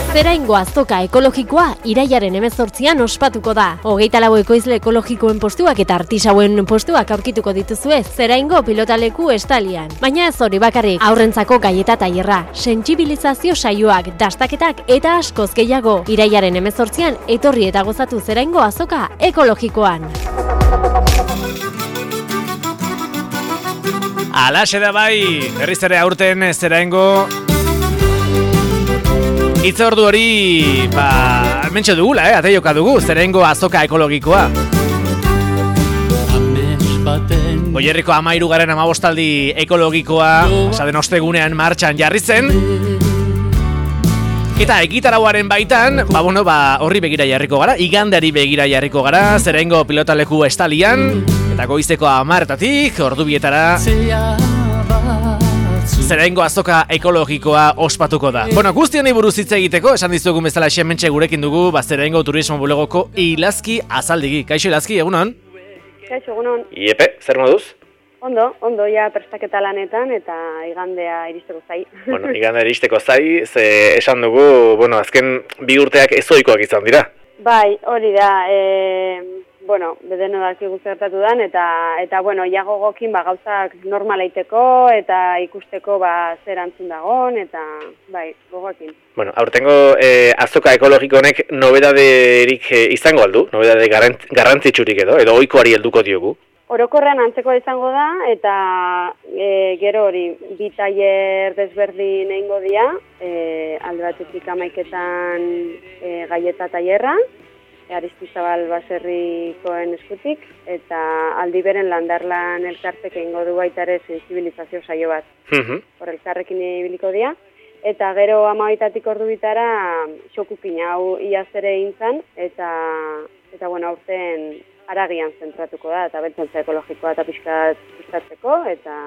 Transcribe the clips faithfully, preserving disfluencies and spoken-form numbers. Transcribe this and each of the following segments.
Zeraingo azoka ekologikoa iraiaren hemezortzian ospatuko da. Hogeita lau ekoizle ekologikoen postuak eta artisauen postuak aurkituko dituzue Zeraingo pilotaleku estalian. Baina ez hori bakarrik, aurrentzako gaieta tailerra, sentsibilizazio saioak, dastaketak eta askoz gehiago. Iraiaren hemezortzian etorri eta gozatu Zeraingo azoka ekologikoan. Alaxe da bai, berriz ere aurten Zeraingo hitz ordu hori, ba, mentxe dugula, eh? Ateioka dugu, Zeraingo azoka ekologikoa. Goierriko amairu garen amabostaldi ekologikoa, esaten ostegunean martxan jarri zen. Eta egitarauaren baitan, ba, bueno, ba, horri begira jarriko gara, igandeari begira jarriko gara, Zeraingo pilotaleku estalian, eta goizeko hamaretatik, ordubietara Zeraingo azoka ekologikoa ospatuko da. Bueno, guzti honi buruz hitz egiteko, esan dizugun bezala hementxe gurekin dugu, ba, Zeraingo Turismo Bulegoko Ilazki Azaldigi. Kaixo Ilazki, egunon? Kaixo, egunon. Iepe, zer moduz? Ondo, ondo, ja prestaketa lanetan eta igandea iristeko zai. Bueno, igandea iristeko zai, ze esan dugu, bueno, azken bi urteak ezoikoak izan dira. Bai, hori da, e, bueno, bedeno dakigu zertatu dan, eta, eta bueno, iago gokin ba, gauzak normalaiteko eta ikusteko ba, zer antzun dagon, eta bai, gogoekin. Bueno, aurtengo eh, azoka ekologiko honek nobedaderik eh, izango aldu, nobedade garrantzitsurik edo, edo ohikoari helduko diogu? Orokorrean antzeko izango da, eta e, gero hori, bi tailer desberdin egingo dira, e, alde batetik amaiketan e, gaieta tailerra, Aristizabal baserrikoen eskutik, eta aldi beren landarlan elkartek egingo du baita ere sensibilizazio saio bat. Hor elkarrekin ibiliko dira. Eta gero amabaitatik ordu bitara xokupina hau iaz ere egin zen, eta, eta bueno, aurten haragian zentratuko da, eta beltzantza ekologikoa eta pixkat pizkatzeko, eta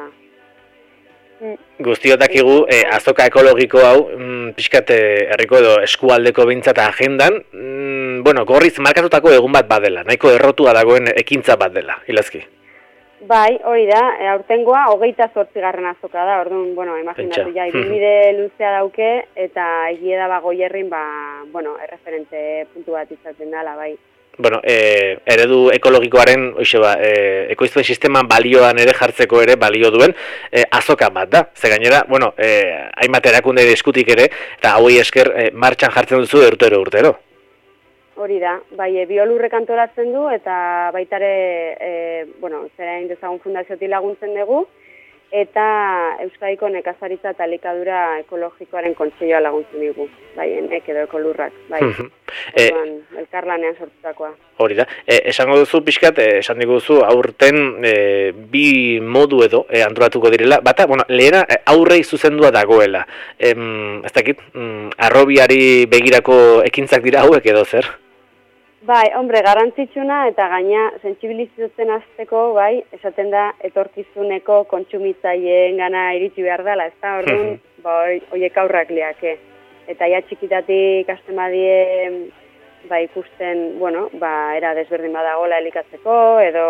guztiok dakigu eh, azoka ekologiko hau mm, pixkat herriko edo eskualdeko behintzat agendan, mm, bueno, gorriz markatutako egun bat badela, nahiko errotua dagoen ekintza bat dela, Ilazki. Bai, hori da, e, aurtengoa hogeita zortzigarren azoka da, orduan, bueno, imaginatu ja, ibibide luzea dauke, eta egie da ba Goierrin, ba, bueno, erreferente puntu bat izaten dela, bai. Bueno, eh, eredu ekologikoaren oixe ba, eh, ekoizpen sisteman balioan ere jartzeko ere balio duen eh, azoka bat da. Ze gainera, bueno, eh, hainbat erakunde eskutik ere, eta hauei esker eh, martxan jartzen duzu urtero urtero. Hori da, bai, e, biolurrek antolatzen du, eta baitare, e, bueno, Zerain dezagun fundaziotik laguntzen dugu, eta Euskadiko nekazaritza eta elikadura ekologikoaren kontseilua laguntzen dugu, bai, enek edo ekolurrak, bai, e, elkarlanean sortutakoa. Hori da, e, esango duzu pixkat, e, esan diguzu aurten e, bi modu edo e, antolatuko direla, bata, bueno, lehena aurrei zuzendua dagoela, e, ez dakit, mm, arrobiari begirako ekintzak dira hauek edo zer? Bai, hombre, garrantzitsuna eta gaina sentsibilizatzen hasteko, bai, esaten da etorkizuneko kontsumitzaileen gana iritsi behar dela, ez da, orduan, bai, oiek aurrak liake. Eta ja txikitatik hasten badie, ba, ikusten, bueno, ba, era desberdin badagola elikatzeko, edo,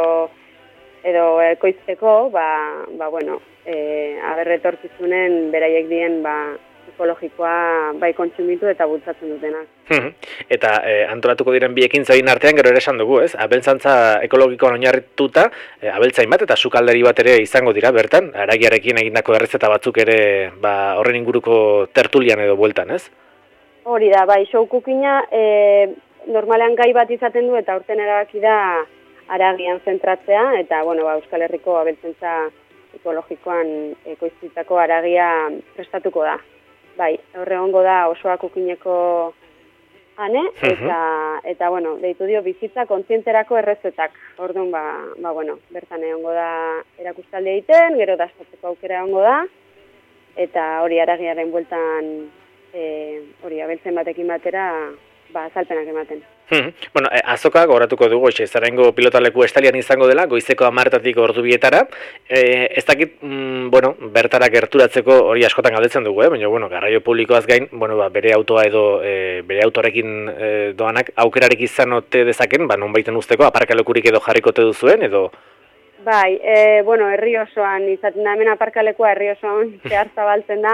edo ekoizteko, ba, ba, bueno, e, aber etorkizunen beraiek dien, ba, ekologikoa bai kontsumitu eta bultzatzen dutenak. Eta eh, antolatuko diren bi ekintzaien artean gero ere esan dugu, ez? Abeltzantza ekologikoan oinarrituta, eh, abeltzain bat eta sukalderi bat ere izango dira bertan, haragiarekin egindako errezeta batzuk ere ba, horren inguruko tertulian edo bueltan, ez? Hori da, bai, show cookina eh, normalean gai bat izaten du eta aurten erabaki da haragian zentratzea, eta bueno, ba, Euskal Herriko abeltzantza ekologikoan ekoiztutako haragia prestatuko da. Bai, horre hongo da osoa kukineko ane, eta, eta bueno, deitu dio bizitza kontzienterako errezetak. Orduan, ba, ba, bueno, bertan egongo da erakustalde egiten, gero dastatzeko aukera egongo da, eta hori haragiaren bueltan, e, hori abeltzen batekin batera, ba, azalpenak ematen. Hmm. Bueno, eh, azoka gogoratuko dugu, xe, Zeraingo pilotaleku estalian izango dela, goizeko hamartatik ordubietara. Eh, ez dakit, mm, bueno, bertara gerturatzeko hori askotan galdetzen dugu, eh? Baina, bueno, garraio publikoaz gain, bueno, ba, bere autoa edo eh, bere autorekin eh, doanak aukerarik izan ote dezaken, ba, non baiten usteko, aparkalekurik edo jarrikote duzuen, edo... Bai, e, bueno, herri osoan, izaten da hemen aparkalekua herri osoan zehar zabaltzen da,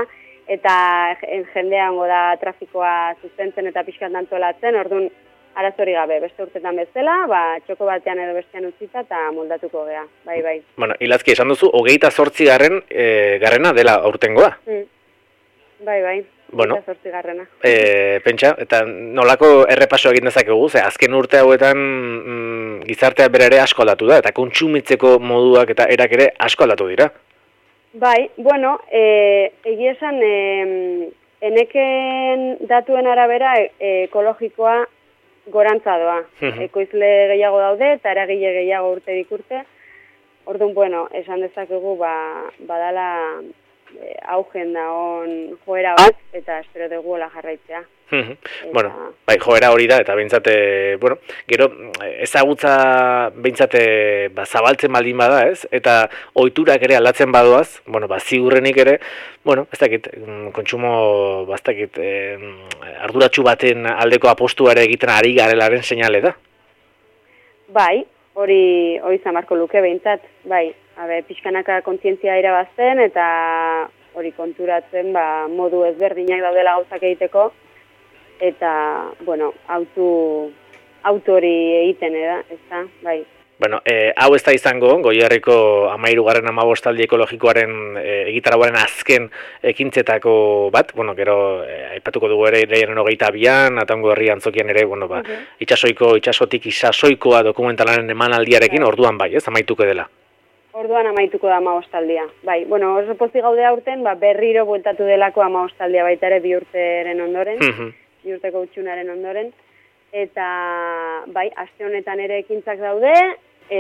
eta jendea ongo da trafikoa zuzentzen eta pixkat antolatzen, orduan arazori gabe, beste urtetan bezala, ba, txoko batean edo bestean utzita eta moldatuko gea, bai, bai. Bueno, Ilazki, esan duzu, hogeita zortzi garren, e, garrena dela aurtengoa? Mm. Bai, bai, bueno, hogeita zortzi garrena. E, pentsa, eta nolako errepaso egin dezakegu, ze azken urte hauetan mm, gizartea bere ere asko aldatu da, eta kontsumitzeko moduak eta erak ere asko aldatu dira. Bai, bueno, e, egia esan, e, eneken datuen arabera e, ekologikoa gorantza doa. Ekoizle gehiago daude eta eragile gehiago urte dikurte. Orduan, bueno, esan dezakegu ba, badala e, augen da on joera bat eta espero dugu hola jarraitzea. Eta... Bueno, bai, joera hori da, eta behintzate, bueno, gero, ezagutza behintzate ba, zabaltzen baldin bada, ez? Eta ohiturak ere aldatzen badoaz, bueno, ba, ziurrenik ere, bueno, ez dakit, kontsumo, ba, ez dakit, eh, arduratsu baten aldeko apostua ere egiten ari garelaren seinale da? Bai, hori hori zamarko luke behintzat, bai, habe, pixkanaka kontzientzia irabazten, eta hori konturatzen, ba, modu ezberdinak daudela gauzak egiteko, eta, bueno, autu, autori egiten, eda, ez da, bai. Bueno, e, hau ez da izango, Goierriko hamahirugarren hamabostaldi ekologikoaren e, egitarauaren azken ekintzetako bat, bueno, gero e, aipatuko dugu ere irailaren hogeita bian, Atango herri antzokian ere, bueno, ba, uh-huh. itxasoiko, itxasotik itxasoikoa dokumentalaren emanaldiarekin, bai. Orduan bai, ez, amaituko dela. Orduan amaituko da hamabostaldia, bai. Bueno, oso pozik gaude aurten, ba, berriro bueltatu delako hamabostaldia baita ere bi urteren ondoren, uh-huh. bi urteko utxunaren ondoren, eta bai, aste honetan ere ekintzak daude, e,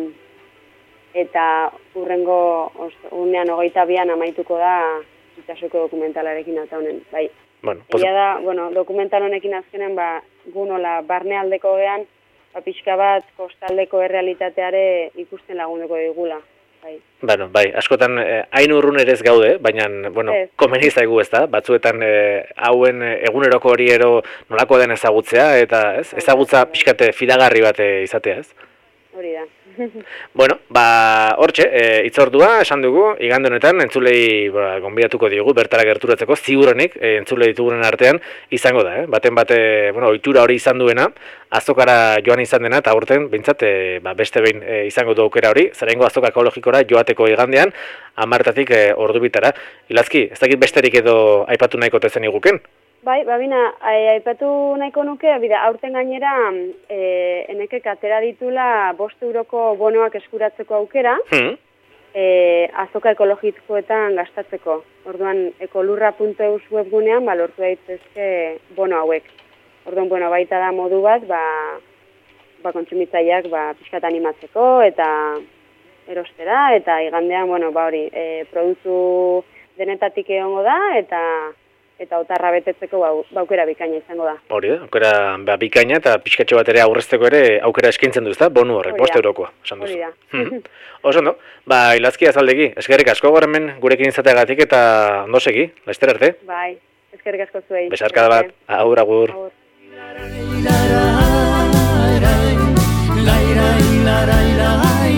eta urrengo unean hogeita bian amaituko da itxasoko dokumentalarekin eta honen, bai. Bueno, Egia da, bueno, dokumental honekin azkenen, ba, gunola barnealdeko gean, ba, pixka bat kostaldeko errealitateare ikusten lagunduko digula. Bai. Bueno, bai, askotan eh, hain urrun ere ez gaude, baina, bueno, ez. komeni zaigu, ez da? Batzuetan eh, hauen eh, eguneroko hori ero nolako den ezagutzea, eta ez? Ezagutza pixkate fidagarri bat izatea, ez? Hori da. Bueno, ba, hortxe, e, itzordua, esan dugu, igande honetan, entzulei ba, gonbidatuko diogu, bertara gerturatzeko, ziurrenik, e, entzulei ditugunen artean, izango da, eh? Baten bate, bueno, ohitura hori izan duena, azokara joan izan dena, eta aurten, behintzat, e, ba, beste behin e, izango du aukera hori, zeraingo azoka ekologikora joateko igandean, hamartatik e, ordu bitara. Ilazki, ez dakit besterik edo aipatu nahiko tezen iguken? Bai, babina, aipatu nahiko nuke, bida, aurten gainera, e, enekek atera ditula bost euroko bonoak eskuratzeko aukera, hmm. e, azoka ekologikoetan gastatzeko. Orduan, ekolurra puntu eus webgunean, ba, lortu daitezke bono hauek. Orduan, bueno, baita da modu bat, ba, ba kontsumitzaileak, ba, pixkat animatzeko, eta erostera, eta igandean, bueno, ba, hori, e, produktu denetatik egongo da, eta... eta otarra betetzeko aukera bikaina izango da. Hori da, aukera ba, bikaina eta pixkatxo bat ere aurrezteko ere aukera eskaintzen du, ezta? Bonu horrek, bost eurokoa, esan duzu. Hori da. Oso ondo, ba, Ilazki azaldegi, eskerrik asko gormen gurekin izateagatik eta ondo segi, laizter arte. Bai, eskerrik asko zuei. Besarkada bat, agur, agur. Agur.